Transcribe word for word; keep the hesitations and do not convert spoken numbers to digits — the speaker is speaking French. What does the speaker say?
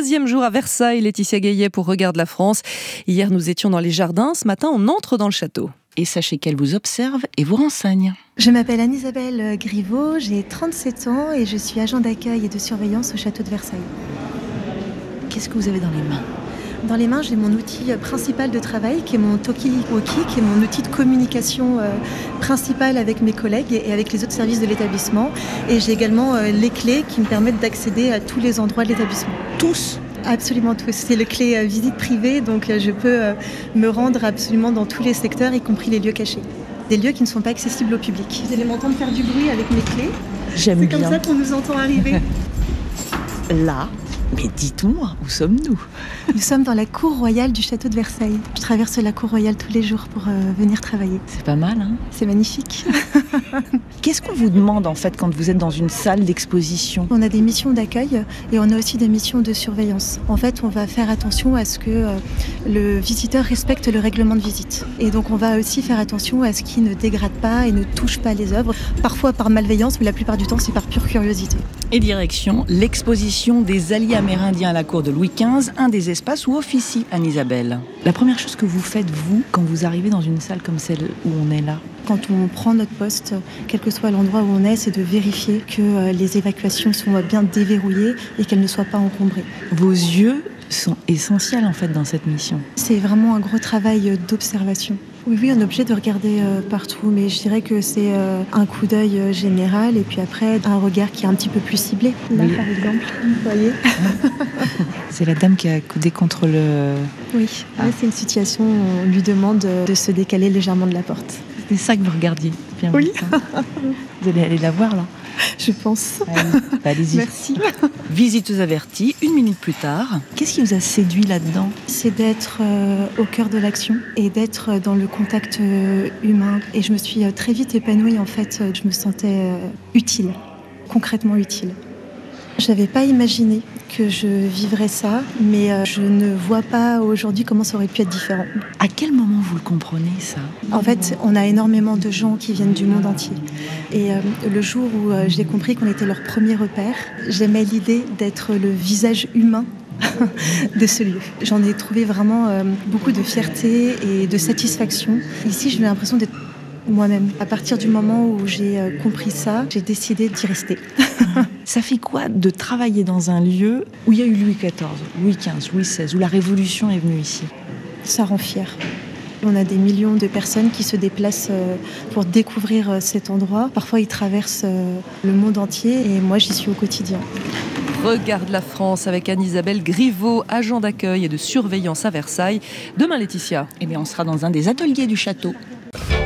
Deuxième jour à Versailles, Laetitia Gaillet pour Regarde la France. Hier, nous étions dans les jardins. Ce matin, on entre dans le château. Et sachez qu'elle vous observe et vous renseigne. Je m'appelle Anne-Isabelle Griveaux, j'ai trente-sept ans et je suis agent d'accueil et de surveillance au château de Versailles. Qu'est-ce que vous avez dans les mains ? Dans les mains, j'ai mon outil principal de travail qui est mon talkie-walkie, qui est mon outil de communication euh, principal avec mes collègues et avec les autres services de l'établissement. Et j'ai également euh, les clés qui me permettent d'accéder à tous les endroits de l'établissement. Tous ? Absolument tous. C'est le clé euh, visite privée, donc euh, je peux euh, me rendre absolument dans tous les secteurs, y compris les lieux cachés. Des lieux qui ne sont pas accessibles au public. Vous allez m'entendre faire du bruit avec mes clés. J'aime C'est bien. C'est comme ça qu'on nous entend arriver. Là, mais dites-moi, où sommes-nous ? Nous sommes dans la cour royale du château de Versailles. Je traverse la cour royale tous les jours pour euh, venir travailler. C'est pas mal, hein ? C'est magnifique. Qu'est-ce qu'on vous demande en fait quand vous êtes dans une salle d'exposition ? On a des missions d'accueil et on a aussi des missions de surveillance. En fait, on va faire attention à ce que euh, le visiteur respecte le règlement de visite. Et donc on va aussi faire attention à ce qu'il ne dégrade pas et ne touche pas les œuvres. Parfois par malveillance, mais la plupart du temps c'est par pure curiosité. Et direction l'exposition des alliés amérindiens à la cour de Louis quinze, un des espaces où officie Anne-Isabelle. La première chose que vous faites, vous, quand vous arrivez dans une salle comme celle où on est là ? Quand on prend notre poste, quel que soit l'endroit où on est, c'est de vérifier que les évacuations sont bien déverrouillées et qu'elles ne soient pas encombrées. Vos yeux sont essentiels en fait dans cette mission. C'est vraiment un gros travail d'observation. Oui, oui, on est obligé de regarder euh, partout, mais je dirais que c'est euh, un coup d'œil euh, général et puis après un regard qui est un petit peu plus ciblé. Là, oui. Par exemple, vous voyez. C'est la dame qui a coudé contre le... Oui, ah. Là, c'est une situation où on lui demande de se décaler légèrement de la porte. C'est ça que vous regardiez. Bien oui. Vous allez aller la voir là ? Je pense. Allez, bah, allez-y. Merci. Visiteuse avertie, une minute plus tard. Qu'est-ce qui vous a séduit là-dedans ? C'est d'être euh, au cœur de l'action et d'être dans le contact euh, humain. Et je me suis euh, très vite épanouie en fait. Je me sentais euh, utile, concrètement utile. Je n'avais pas imaginé que je vivrais ça, mais euh, je ne vois pas aujourd'hui comment ça aurait pu être différent. À quel moment vous le comprenez, ça ? En fait, on a énormément de gens qui viennent du monde entier. Et euh, le jour où euh, j'ai compris qu'on était leur premier repère, j'aimais l'idée d'être le visage humain de ce lieu. J'en ai trouvé vraiment euh, beaucoup de fierté et de satisfaction. Ici, j'ai l'impression d'être moi-même. À partir du moment où j'ai euh, compris ça, j'ai décidé d'y rester. Ça fait quoi de travailler dans un lieu où il y a eu Louis quatorze, Louis quinze, Louis seize, où la Révolution est venue ici ? Ça rend fier. On a des millions de personnes qui se déplacent pour découvrir cet endroit. Parfois, ils traversent le monde entier et moi, j'y suis au quotidien. Regarde la France avec Anne-Isabelle Griveaux, agent d'accueil et de surveillance à Versailles. Demain, Laetitia, eh bien, on sera dans un des ateliers du château.